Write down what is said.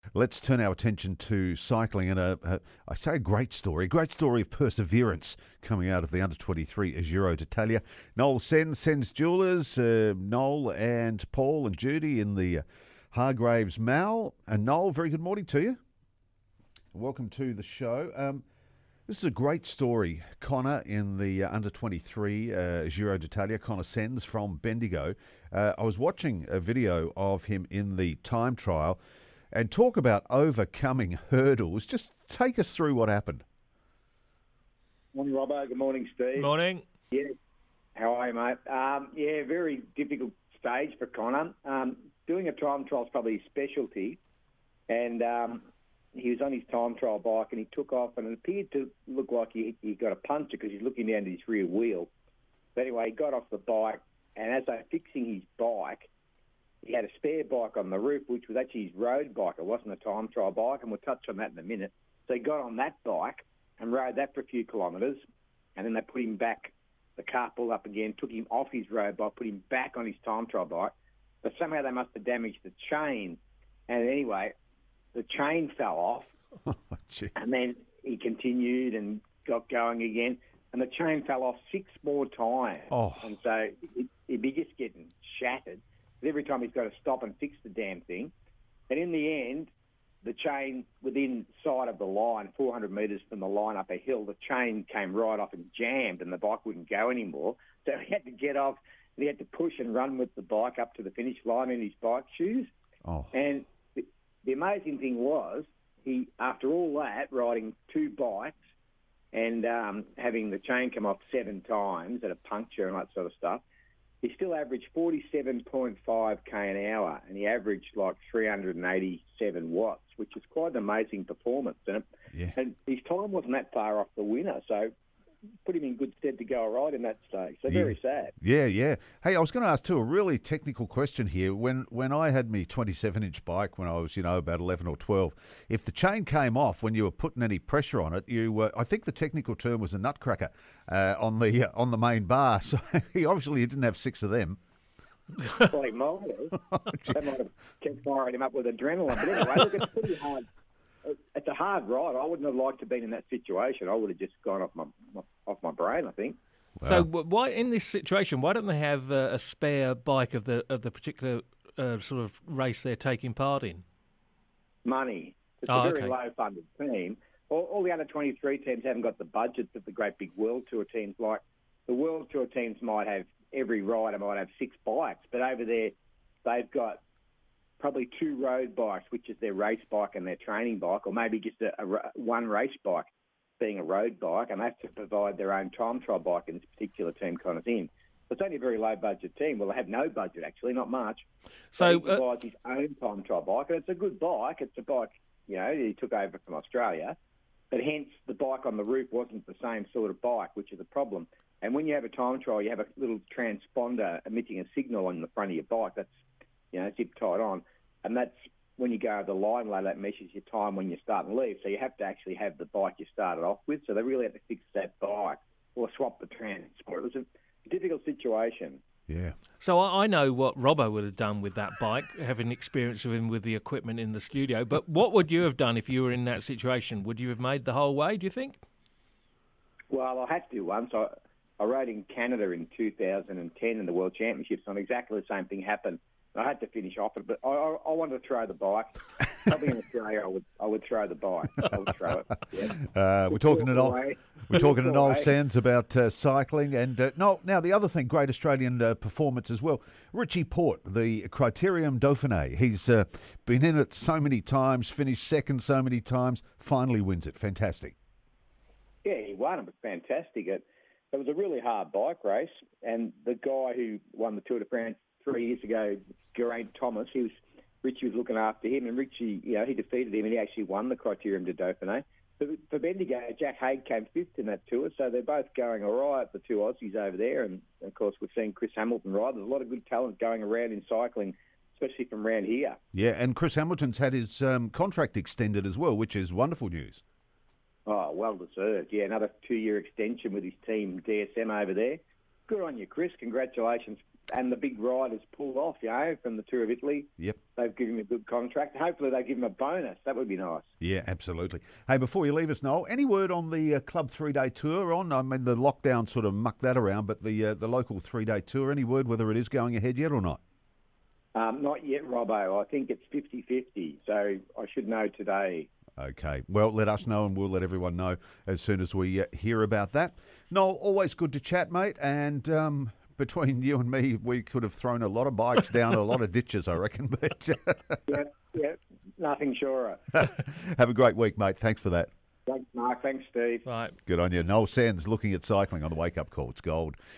Let's turn our attention to cycling and I say a great story of perseverance coming out of the under-23 Giro d'Italia. Noel Sens Jewelers, Noel and Paul and Judy in the Hargraves Mall. And Noel, very good morning to you. Welcome to the show. This is a great story. Connor in the under-23 Giro d'Italia, Connor Sens from Bendigo. I was watching a video of him in the time trial, and talk about overcoming hurdles. Just take us through what happened. Morning, Robbo. Good morning, Steve. Morning. Yeah. How are you, mate? Very difficult stage for Connor. Doing a time trial is probably his specialty. And he was on his time trial bike and he took off and it appeared to look like he got a puncture because he's looking down at his rear wheel. But anyway, he got off the bike and as they were fixing his bike, he had a spare bike on the roof, which was actually his road bike. It wasn't a time trial bike, and we'll touch on that in a minute. So he got on that bike and rode that for a few kilometres, and then they put him back. The car pulled up again, took him off his road bike, put him back on his time trial bike. But somehow they must have damaged the chain. And anyway, the chain fell off, and then he continued and got going again, and the chain fell off 6 more times. And so he'd be just getting shattered. Every time he's got to stop and fix the damn thing. And in the end, the chain within sight of the line, 400 metres from the line up a hill, the chain came right off and jammed and the bike wouldn't go anymore. So he had to get off and he had to push and run with the bike up to the finish line in his bike shoes. And the amazing thing was, he, after all that, riding 2 bikes and having the chain come off 7 times at a puncture and that sort of stuff, he still averaged 47.5 k an hour, and he averaged like 387 watts, which is quite an amazing performance. And his time wasn't that far off the winner, so put him in good stead to go all right in that stage. So very sad. Yeah. Hey, I was going to ask too a really technical question here. When I had my 27-inch bike when I was about 11 or 12, if the chain came off when you were putting any pressure on it, I think the technical term was a nutcracker on the main bar. So he obviously didn't have 6 of them. Well, he might have. They might have kept firing him up with adrenaline. But anyway, look, it's pretty hard. It's a hard ride. I wouldn't have liked to have been in that situation. I would have just gone off my brain, I think. Wow. So why, in this situation, why don't they have a spare bike of the particular sort of race they're taking part in? Money. It's a very low-funded team. All the under-23 teams haven't got the budgets of the great big World Tour teams. Like the World Tour teams might have, every rider might have 6 bikes, but over there they've got probably 2 road bikes, which is their race bike and their training bike, or maybe just one race bike being a road bike, and they have to provide their own time trial bike in this particular team Connor's in. So it's only a very low-budget team. Well, they have no budget, actually, not much. So he provides his own time trial bike, and it's a good bike. It's a bike, he took over from Australia, but hence the bike on the roof wasn't the same sort of bike, which is a problem. And when you have a time trial, you have a little transponder emitting a signal on the front of your bike that's zip tied on, and that's when you go over the line later, that measures your time when you start and leave. So you have to actually have the bike you started off with. So they really had to fix that bike or swap the transport. It was a difficult situation. Yeah. So I know what Robbo would have done with that bike, having experience of him with the equipment in the studio. But what would you have done if you were in that situation? Would you have made the whole way, do you think? Well, I had to once. I rode in Canada in 2010 in the World Championships, and exactly the same thing happened. I had to finish off it, but I wanted to throw the bike. Probably in Australia, I would throw the bike. I would throw it. Yeah. We're talking to Noel Sens about cycling, and now the other thing, great Australian performance as well. Richie Porte, the Criterium Dauphiné. He's been in it so many times, finished second so many times, finally wins it. Fantastic. Yeah, he won. It was fantastic. It was a really hard bike race, and the guy who won the Tour de France 3 years ago, Geraint Thomas, Richie was looking after him, and Richie, he defeated him, and he actually won the Criterium de Dauphiné. For Bendigo, Jack Haig came 5th in that tour, so they're both going all right, the 2 Aussies over there, and of course we've seen Chris Hamilton ride. There's a lot of good talent going around in cycling, especially from around here. Yeah, and Chris Hamilton's had his contract extended as well, which is wonderful news. Oh, well deserved. Yeah, another 2-year extension with his team DSM over there. Good on you, Chris. Congratulations. and the big riders pull off, from the Tour of Italy. Yep. They've given him a good contract. Hopefully they give him a bonus. That would be nice. Yeah, absolutely. Hey, before you leave us, Noel, any word on the club 3-day tour on? I mean, the lockdown sort of mucked that around, but the local 3-day tour, any word whether it is going ahead yet or not? Not yet, Robbo. I think it's 50-50, so I should know today. Okay. Well, let us know and we'll let everyone know as soon as we hear about that. Noel, always good to chat, mate, and between you and me, we could have thrown a lot of bikes down a lot of ditches, I reckon. But yeah, nothing surer. Have a great week, mate. Thanks for that. Thanks, Mark. Thanks, Steve. Right. Good on you. Noel Sands looking at cycling on the Wake Up Call. It's gold.